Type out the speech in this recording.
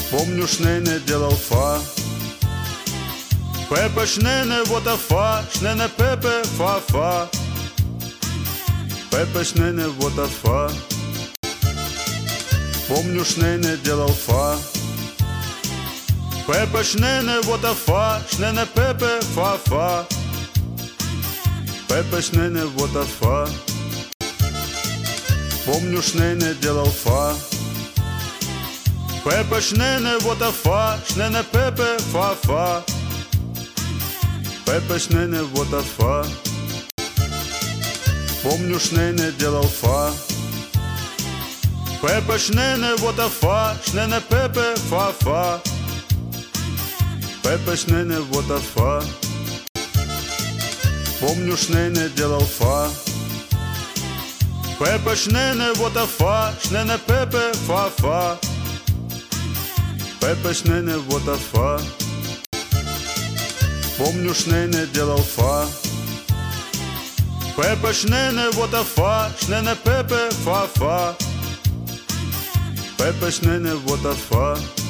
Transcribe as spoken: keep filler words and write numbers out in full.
Помню, шнене делал фа. Пепе шнене вот а фа, шнене пепе фа фа. Пепе шнене вот а фа. Помню, шнене делал фа. Пепе шнене вот а фа, шнене пепе фа фа. Пепе шнене вот а фа. Помню, шнене делал фа. Пепе шнене вот а фа, шнене пепе фа фа. Пепе шнене вот а фа. Помню, шнене делал фа. Пепе шнене вот а фа, шнене пепе фа фа. Пепе шнене вот а фа. Помню, шнене делал фа. Пепе шнене вот а фа, шнене пепе фа фа. Пепе шнене вот а фа. Помню, шнене делал фа. Пепе шнене вот а фа, шнене пепе фа фа. Пепе шнене вот а фа.